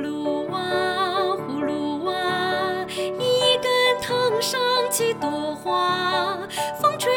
噜哇，呼噜哇，一根藤上几朵花，风吹